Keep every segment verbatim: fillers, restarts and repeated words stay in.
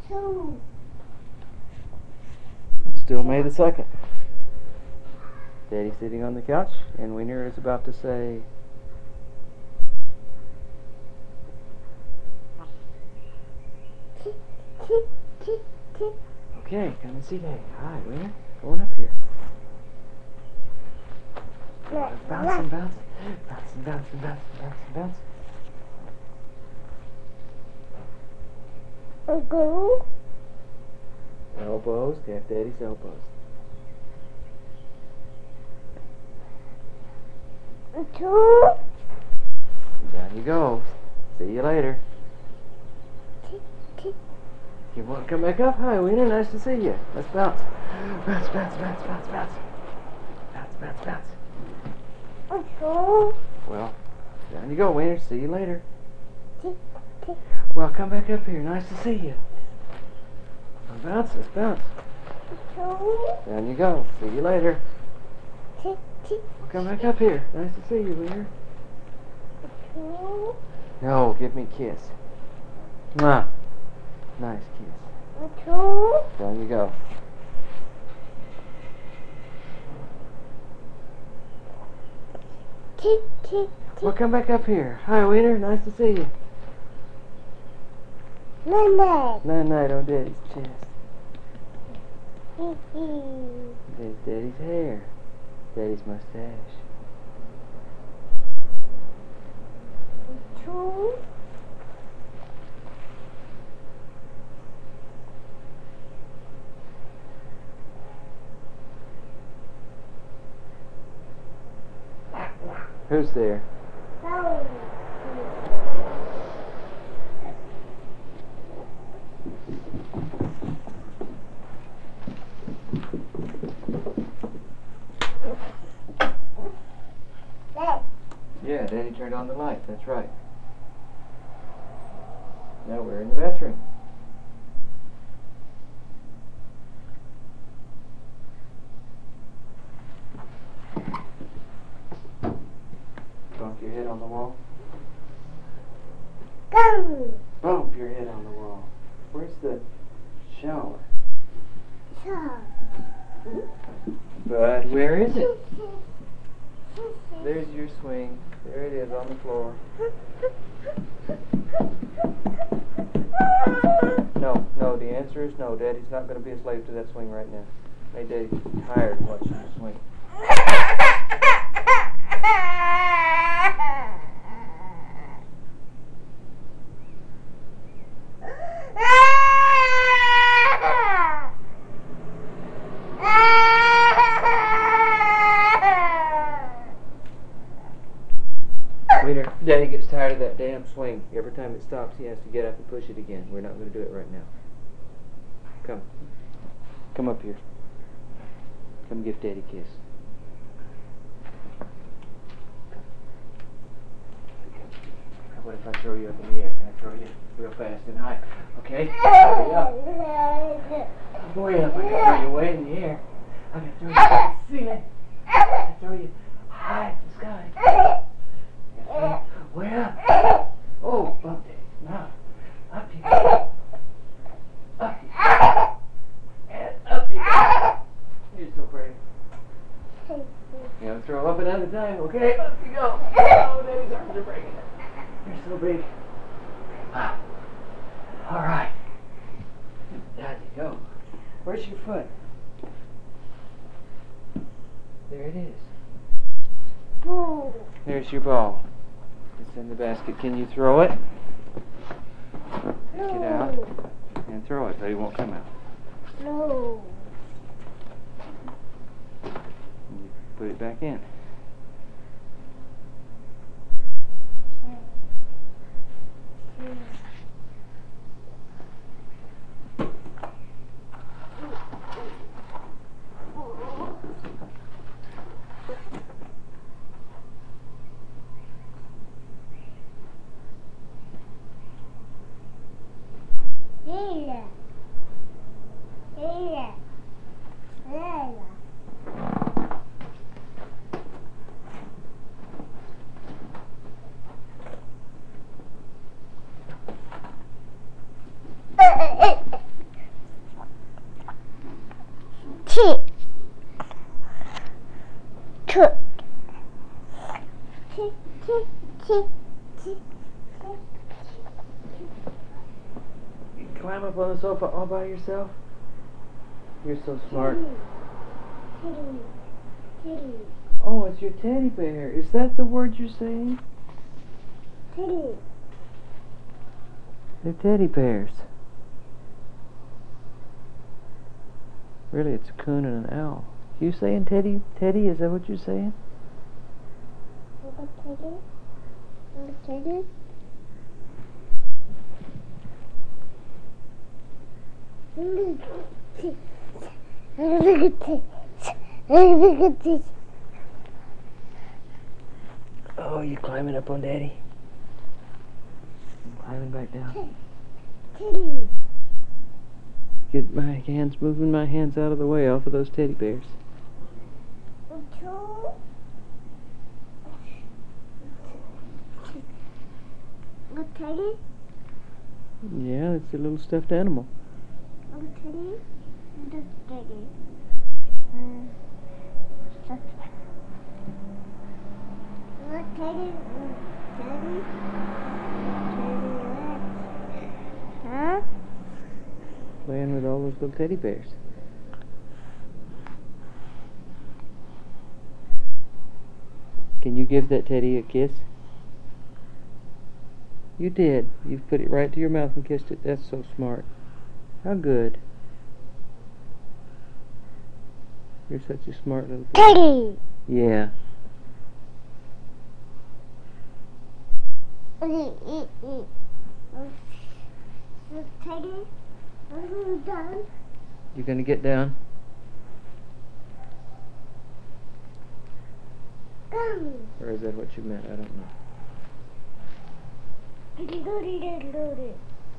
Two. Still May the second. Daddy's sitting on the couch, and Wiener is about to say, okay, come and see Daddy. Hi, Wiener. Go on up here. Bouncing, bouncing, bouncing, bouncing, bouncing, bouncing, bouncing. Go. Elbows, tap Daddy's elbows. Two. Down you go. See you later. You want to come back up? Hi, Wiener. Nice to see you. Let's bounce. Bounce, bounce, bounce, bounce, bounce. Bounce, bounce, bounce. Two. Well, down you go, Wiener. See you later. Well, come back up here. Nice to see you. Let's bounce. Let's bounce. Two. Down you go. See you later. Come back up here. Nice to see you, Wiener. Two. No, give me a kiss. Mwah. Nice kiss. Two. Down you go. Tick, tick, Well, come back up here. Hi, Wiener. Nice to see you. Night, night. Night night on Daddy's chest. Two. There's Daddy's hair. Daddy's mustache. Who's there? Yeah, Daddy turned on the light. That's right. Now we're in the bathroom. Bump your head on the wall. Go. Bump your head on the wall. Where's the shower? Shower. But where is it? There's your swing. There it is on the floor. No, no, the answer is no. Daddy's not going to be a slave to that swing right now. Hey, Daddy's tired of watching you swing. Wiener, Daddy gets tired of that damn swing. Every time it stops, he has to get up and push it again. We're not going to do it right now. Come. Come up here. Come give Daddy a kiss. What if I throw you up in the air? Can I throw you real fast and high? Okay? Hurry up. Way up. I can throw you way in the air. I can throw you to the ceiling. I can throw you high to the sky. Way up. Oh, bumped it. Now, up you go. Up you go. And up you go. You're so brave. You know, throw up another time, okay? Up you go. Oh, Daddy's arms are breaking. You're so big. Ah. All right. Down you go. Where's your foot? There it is. Ball. There's your ball. It's in the basket. Can you throw it? Take it out and throw it, but it won't come out. No. And you put it back in. Here. Here. Here. Tick, tick, tick, tick. You climb up on the sofa all by yourself? You're so smart. Teddy, teddy, Oh, it's your teddy bear. Is that the word you're saying? teddy. They're teddy bears. Really, it's a coon and an owl. You saying teddy? Teddy? Is that what you're saying? Look at teddy. Look at teddy. Look at this. Look at this. Look at this. Oh, you climbing up on Daddy? I'm climbing back down. Teddy. Get my hands, moving my hands out of the way off of those teddy bears. Two. Look, Teddy. Yeah, it's a little stuffed animal. Look, Teddy. Look, Teddy. Look, Teddy. Teddy. Teddy. Huh? Playing with all those little teddy bears. Can you give that teddy a kiss? You did. You put it right to your mouth and kissed it. That's so smart. How good. You're such a smart little boy. Teddy. Yeah. Look, Teddy. Are you done? You gonna get down? Come. Or is that what you meant? I don't know. Loaded, loaded.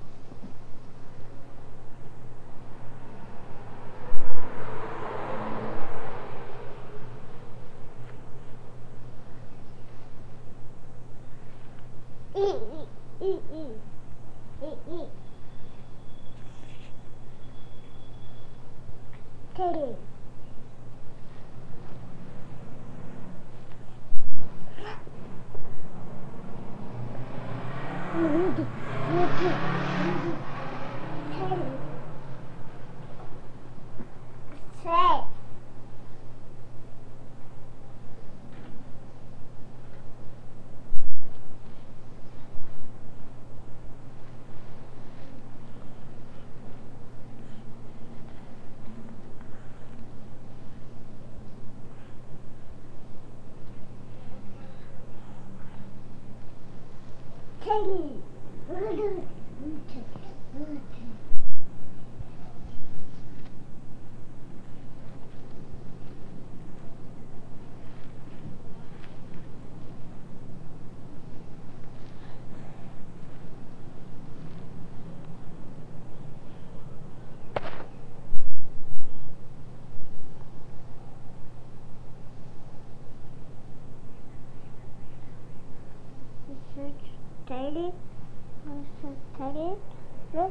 Eat, eat, eat, eat, eat, eat. Teddy. Teddy. Say. Teddy. Teddy. Teddy. Look.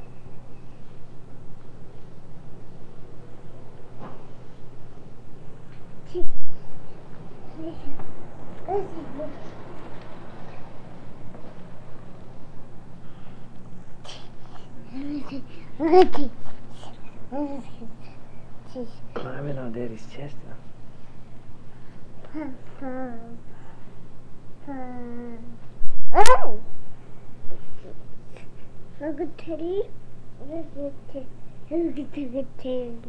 Climbing on Daddy's chest now. Oh! Look at Teddy. Look at Teddy. Look at Teddy.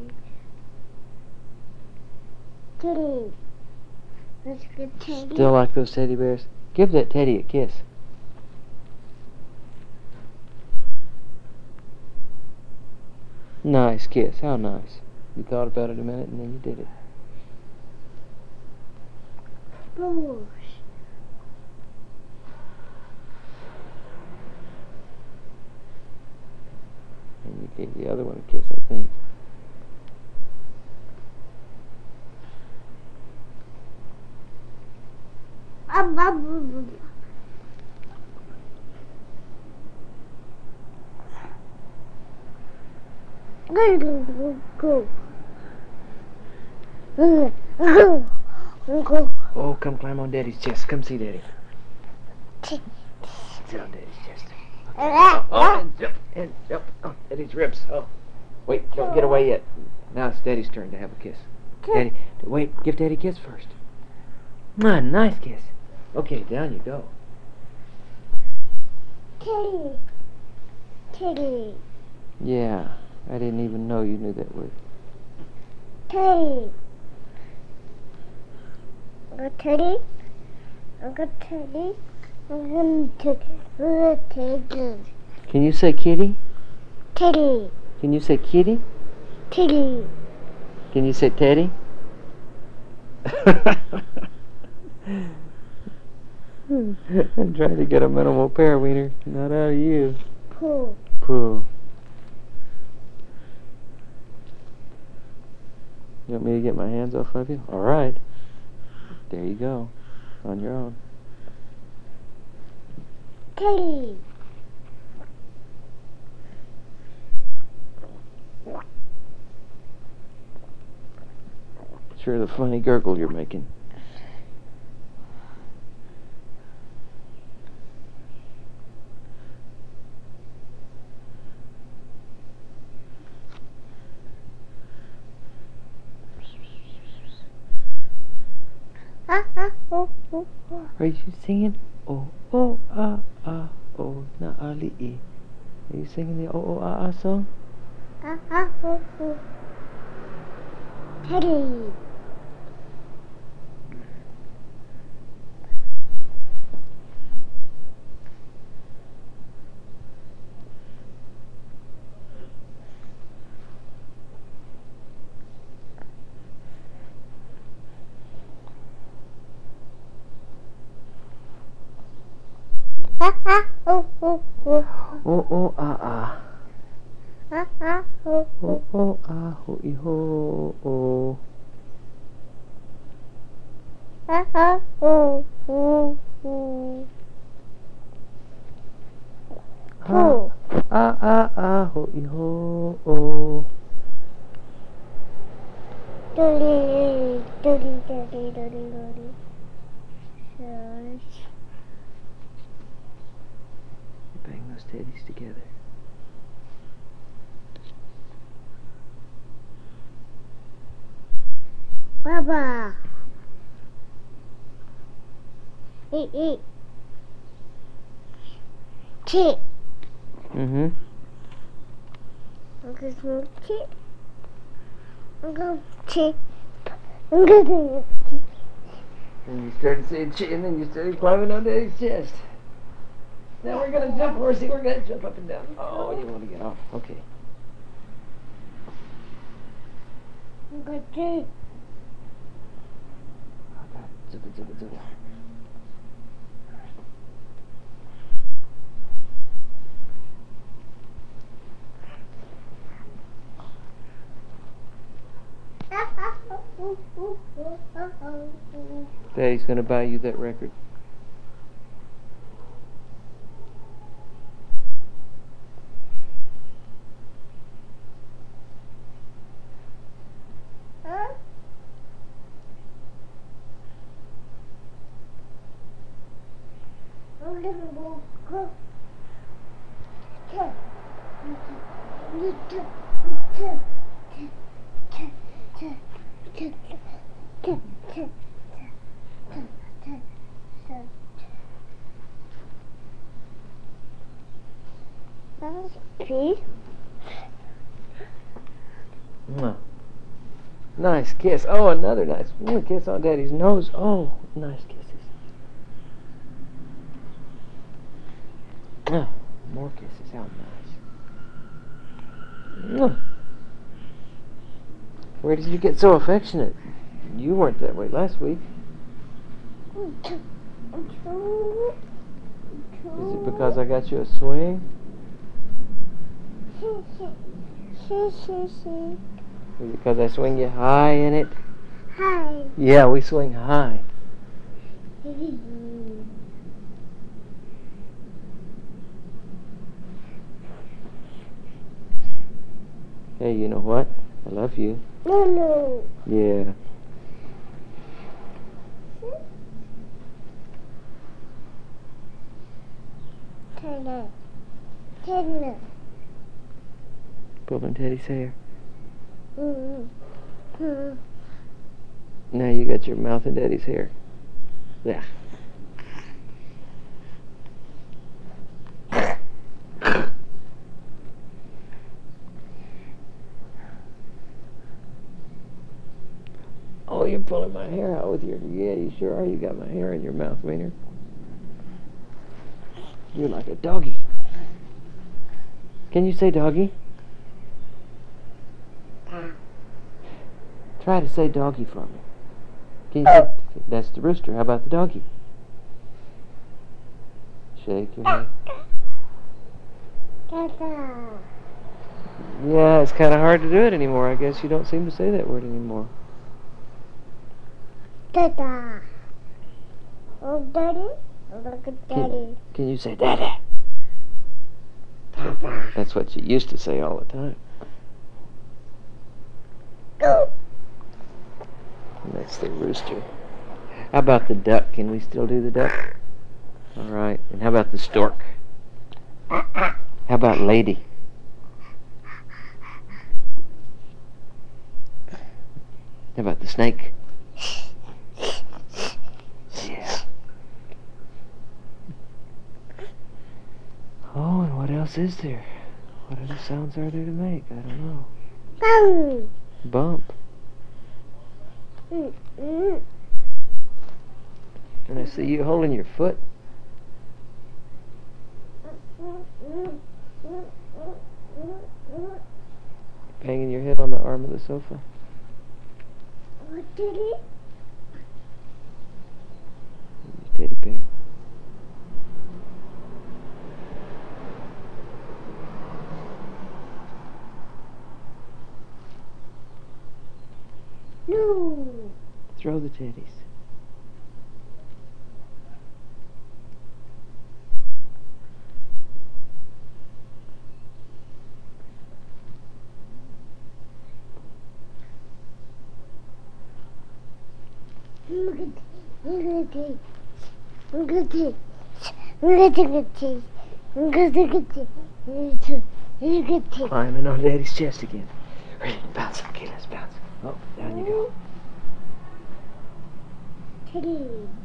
Teddy. Look at Teddy. Still like those teddy bears? Give that teddy a kiss. Nice kiss. How nice. You thought about it a minute and then you did it. Blues. And you gave the other one a kiss, I think. Um, um, go. Go. Go. Go. Oh, come climb on Daddy's chest. Come see Daddy. Sit. Sit on Daddy's chest. Oh, oh, and jump, and jump. Oh, Daddy's ribs. Oh, wait, don't get away yet. Now it's Daddy's turn to have a kiss. Daddy, wait, give Daddy a kiss first. Ah, nice kiss. Okay, down you go. Teddy. Teddy. Yeah, I didn't even know you knew that word. Teddy. Uncle Teddy. Uncle Teddy. Uncle Teddy. Can you say kitty? Teddy. Can you say kitty? Teddy. Can you say Teddy? I'm trying to get a minimal pair, Wiener. Not out of you. Pooh. Pooh. You want me to get my hands off of you? All right. There you go. On your own. Teddy. Sure, the funny gurgle you're making. Ah, ah, oh, oh, oh. Are you singing? Oh, oh, ah, ah, oh, na ali e. Are you singing the oh, oh, ah, ah song? Ah, ah, oh, oh. Teddy. Ah, ah, oh, oh, oh. Oh, oh, ah, ah. Ah, ah, oh, Oh, oh. oh, ah, ho, i, ho, oh. Ah, ah, oh, oh, oh. Pooh. Ah, ah, ah, ho, i, ho, oh. Doodly, doodly, doodly, doodly, doodly. Shush. Bang those teddies together. Baba. Eat, eat. Chip. Mm-hmm. Uncle Smoke chip. Uncle chip. Uncle chip. And you started saying chit, and then you started climbing on Daddy's chest. Now we're gonna jump, horsey. We're gonna jump up and down. Oh, you want to get off? Okay. Uncle chip. Zip it, zip it, zip it. Daddy's gonna buy you that record. Huh? I'm gonna go. Go. Check. You check. Check. Check. Check. Check. Check. Check. That's pee. Mwah. Nice kiss. Oh, another nice mm, kiss on Daddy's nose. Oh, nice kisses. Ah, more kisses. How nice. Mwah. Where did you get so affectionate? You weren't that way last week. Is it because I got you a swing? Is it because I swing you high in it? Hi. Yeah, we swing high. Hey, you know what? I love you. No, no. Yeah. Teddy. Teddy. Pulling Teddy's hair. Mm-hmm. Now you got your mouth in Daddy's hair. Yeah. Oh, you're pulling my hair out with your... Yeah, you sure are. You got my hair in your mouth, Wiener. You're like a doggy. Can you say doggy? Try to say doggy for me. Can you say... That's the rooster. How about the doggy? Shake your head. Dada. Yeah, it's kind of hard to do it anymore. I guess you don't seem to say that word anymore. Dada. Oh, Daddy. Look at Daddy. Can, can you say Dada? That's what you used to say all the time. Go. That's the rooster. How about the duck? Can we still do the duck? All right. And how about the stork? How about lady? How about the snake? Yeah. Oh, and what else is there? What other sounds are there to make? I don't know. Bum. Bump. Mm-mm. And I see you holding your foot. Banging your head on the arm of the sofa. What did it? Your teddy bear. No. Throw the teddies. Look at look at it. Look at it. Look at it. Look at it. Look at it. Climbing on Daddy's chest again. Ready? Bounce. Okay, let's bounce. Oh, down you go. Teddy.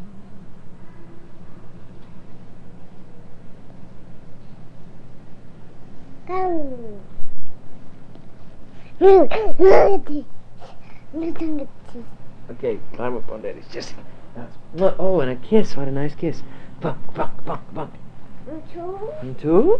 Go. Look at it. Look at it. Okay, climb up on Daddy's chest. Bounce. Oh, and a kiss. What a nice kiss. Bunk, bunk, bunk, bunk. Two. And two.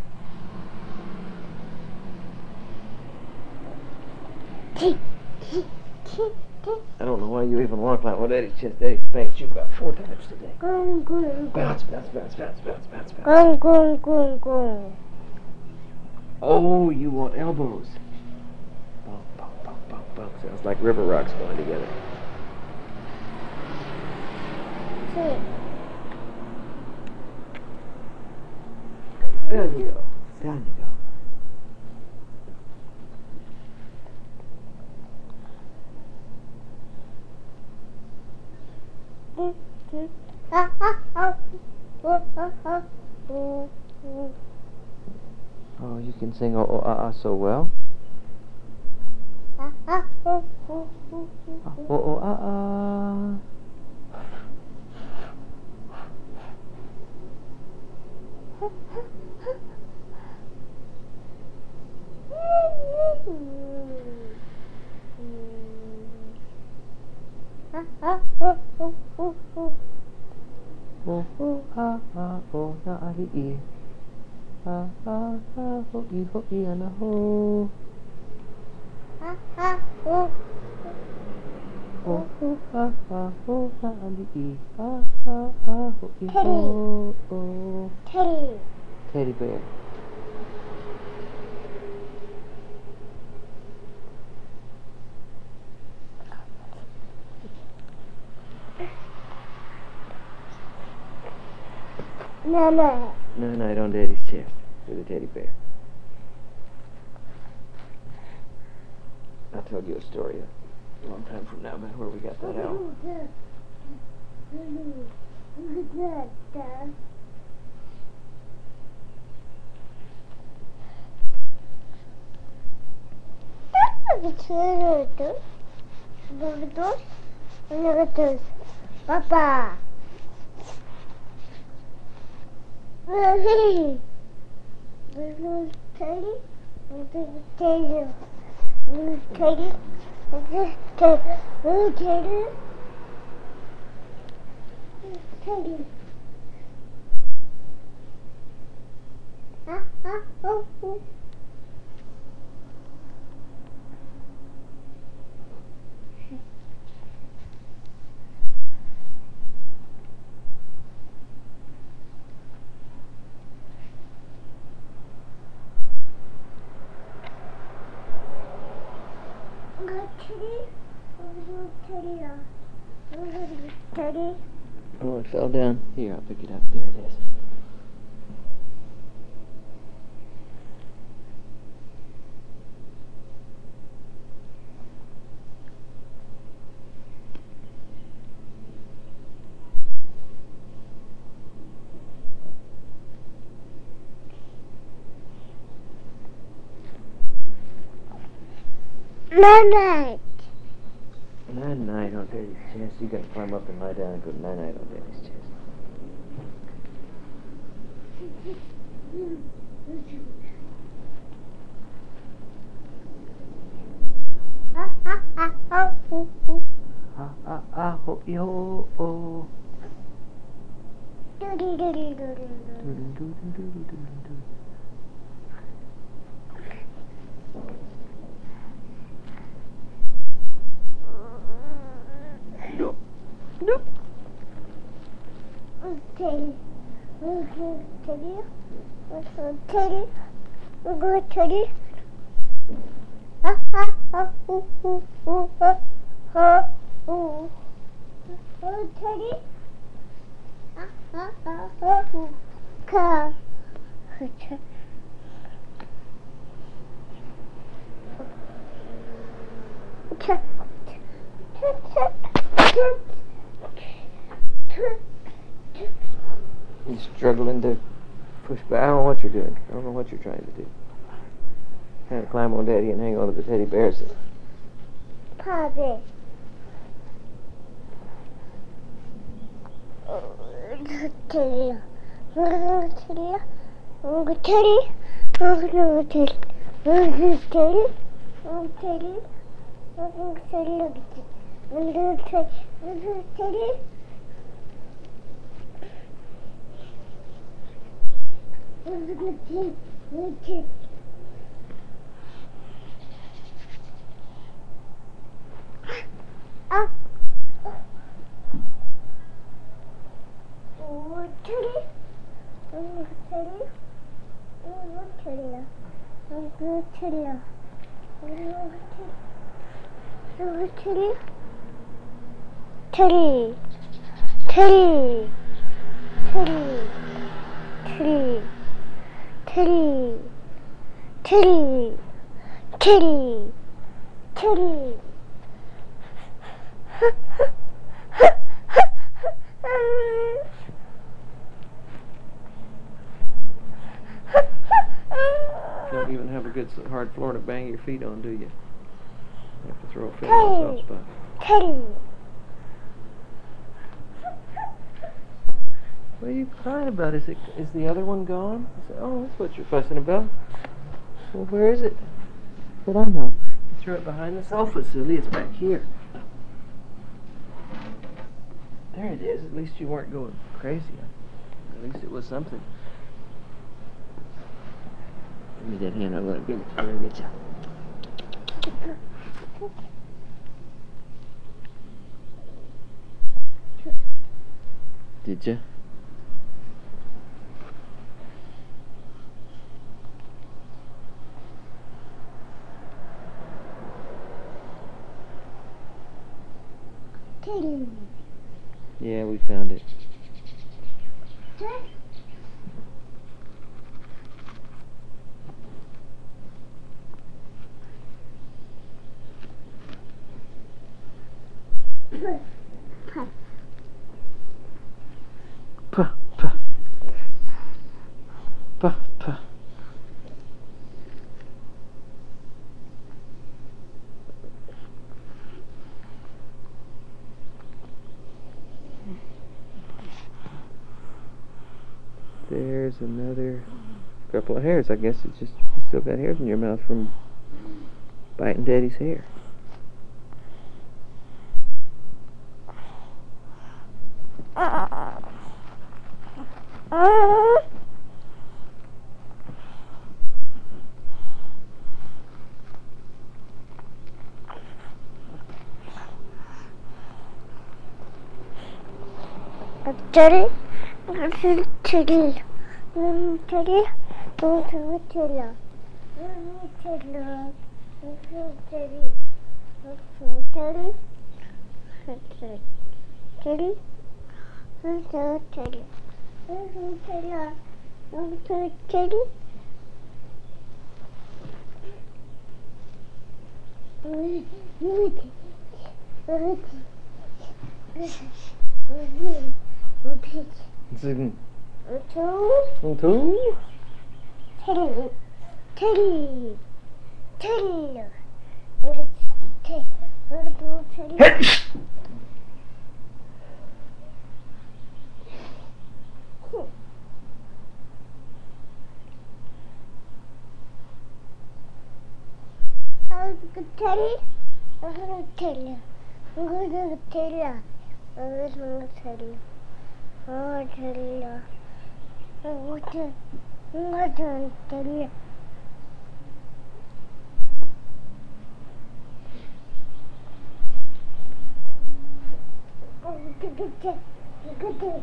I don't know why you even want to climb on Daddy's chest. Daddy spanked you about four times today. Go, go, Bounce, bounce, bounce, bounce, bounce, bounce, bounce. go, go, go, go. Oh, you want elbows. Bunk, bunk, bunk, bunk, bunk. Sounds like river rocks going together. Sit. Down you go. Down you go. Ah, ah, ah. Oh, ah, ah. Oh, oh. Oh, you can sing oh, oh, ah, ah so well. Ah, ah, oh, oh, oh, Ah, oh, oh, oh, ah, ah. Ah, ah, oh, oh, oh, oh. Oh, oh, ah, ah, oh, na, ah, i, i. Ah, ah, ah, ho, i, ho, i, ana, ho. Ah, ah, oh. Oh, oh, ah, ah, oh, na, ah, i, i. Ah, ah, ah, ho, i, ho, oh. Teddy. Teddy bear. No, no. No, no, on Daddy's chest with a teddy bear. I'll tell you a story a long time from now about where we got that out. Look at that, Dad. Papa. Teddy. Little Teddy. Little Teddy. Little Teddy. Little Teddy. Little Teddy. Teddy. Ah, ah, oh, oh. Teddy. Oh, it fell down. Here, I'll pick it up. There it is. Night-night. Night-night on Daddy's chest. You gotta climb up and lie down and go night-night on Daddy's chest. Ah, ah, ah, oh, oh, oh. Ah, ah, ah, ho, yo, oh. Doody, doody, doody, doody. Doodle, doodle, doodle, doodle, doodle. No. No. Teddy. Little Teddy. Little Teddy. Little Teddy. Ah, ah, ah, ooh, ooh, ooh, ah, ah, ooh. Little Teddy. Ah, ah, ah, ah, ooh. Car. Check. Check, check, check. You're struggling to push back. I don't know what you're doing. I don't know what you're trying to do. Trying to climb on Daddy and hang on to the teddy bears. Papi. Little Teddy. Little Teddy. Little Teddy. Little Teddy. Little Teddy. Little Teddy. Little Teddy. Little Teddy. Little Teddy. Little Teddy. Little Teddy. Ah. Little Teddy. Little Teddy. Little Teddy. Little Teddy. Little Teddy. Little Teddy. Teddy. Teddy. Teddy. Teddy. Teddy. Teddy. Teddy. Teddy. You don't even have a good hard floor to bang your feet on, do you? You have to throw a foot in a soft spot. Teddy. What are you crying about? Is it? Is the other one gone? I said, oh, that's what you're fussing about. Well, where is it? But I know. You threw it behind the sofa, silly. It's back here. There it is. At least you weren't going crazy. At least it was something. Give me that hand. I'm gonna get it. I'm gonna get you. Did you? Teddy. Yeah, we found it. Puh, puh. Puh, puh. There's another couple of hairs. I guess it's just you still got hairs in your mouth from biting Daddy's hair. Teddy, Teddy, Teddy, Teddy, Teddy, Teddy, Two. Two. Two. Teddy, Teddy, Teddy. Teddy. I'm gonna tell you. I'm gonna tell you. I'm gonna tell you. I'm gonna tell you. I'm gonna tell you. I'm gonna I'm gonna tell you. I'm gonna tell you. I'm gonna tell you.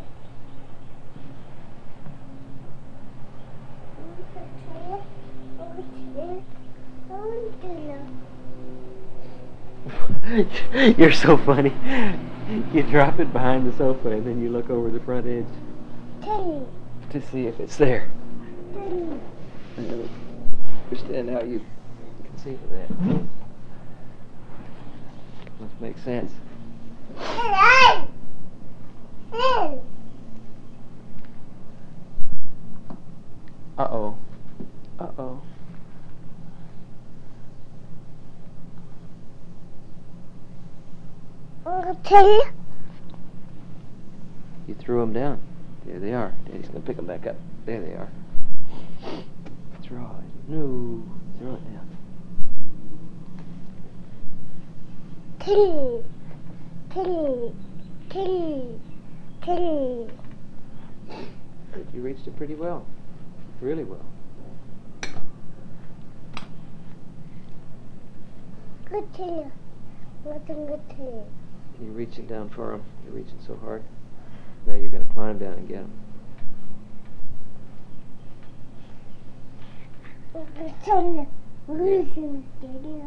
You're so funny. You drop it behind the sofa and then you look over the front edge Teddy. to see if it's there. Teddy. I don't understand how you conceive of that. Must make sense. Hey! Hey! Uh-oh. Uh-oh. I'm gonna tell you. You threw them down. There they are. Daddy's gonna pick them back up. There they are. Throw it. No. Throw it down. Teddy. Teddy. Teddy. Teddy. But you reached it pretty well. Really well. Good tell you. Nothing good tell you. You're reaching down for them. You're reaching so hard. Now you're going to climb down and get them. I'm gonna tell you. Listen, Daddy.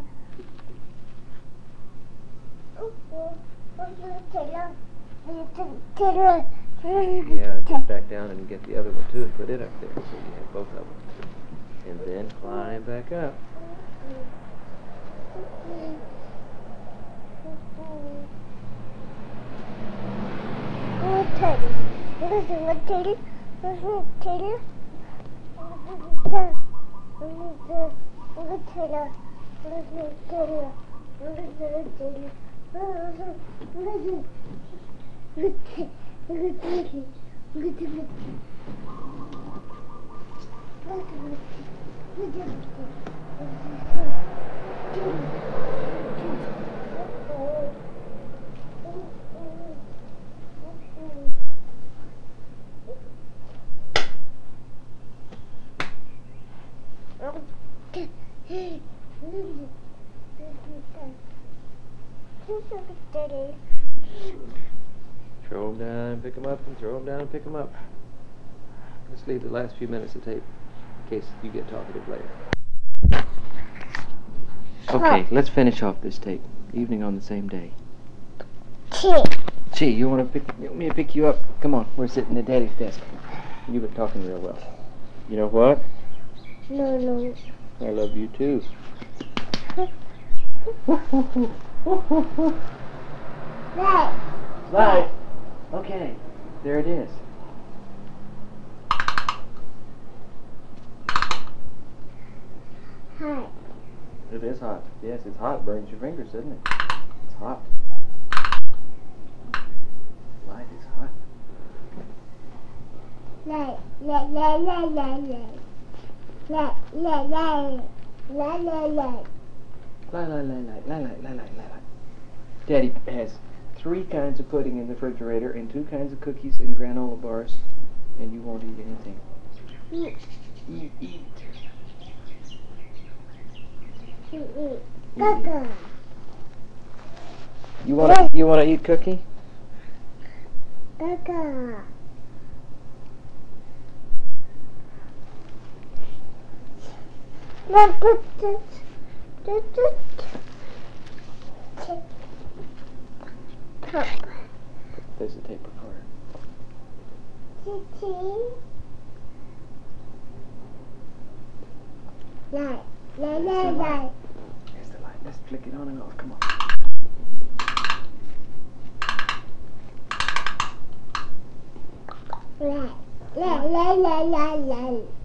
Oh, oh, I'm gonna tell you. I'm gonna tell you. Yeah, get back down and get the other one too and put it up there so you have both of them. And then climb back up. I'm gonna tell you. Listen, I'm gonna tell you. I'm gonna tell you. I'm gonna tell you. I'm gonna tell you. I'm gonna tell you. I'm gonna tell you. I'm gonna tell you. Throw them down, pick them up, and throw them down and pick them up. Let's leave the last few minutes of tape in case you get talkative later. Okay, let's finish off this tape. Evening on the same day. Gee. Gee, you want to pick? You want me to pick you up? Come on, we're sitting at Daddy's desk. You've been talking real well. You know what? No, no. I love you too. Right. Right. Okay, there it is. Hi. It is hot. Yes, it's hot. Burns your fingers, doesn't it? It's hot. Light is hot. La la la la la la. La la la la la la. La la la la la la la la la. Daddy has three kinds of pudding in the refrigerator and two kinds of cookies and granola bars, and you won't eat anything. Eat. Eat, eat. Eat. Eat. Eat, Gaga. eat. You wanna you wanna eat cookie? Gaga. Now put this. This is. Top. There's a tape recorder. Titi. Light. Light. Light. Light. There's the light. Let's flick it on and off. Come on. Light. Light. Light. Light. Light.